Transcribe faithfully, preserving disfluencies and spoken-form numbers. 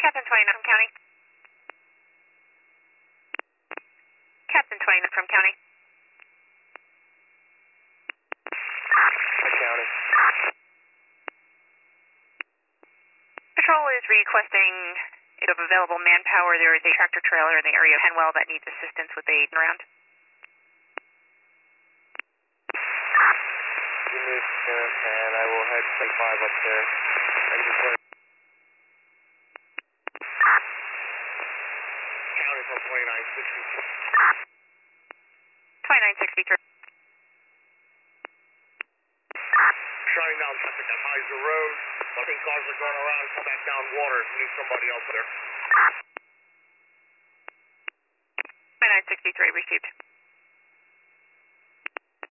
Captain twenty-nine from County. Captain twenty-nine from County. County. Patrol is requesting if of available manpower. There is a tractor trailer in the area of Penwell that needs assistance with a round. Give me a second, and I will head twenty-five up there. County from twenty-nine sixty-three. twenty-nine sixty-three. Shutting down traffic at Heiser Road. I think cars are going around, come back down water. We need somebody else there. twenty-nine sixty-three received.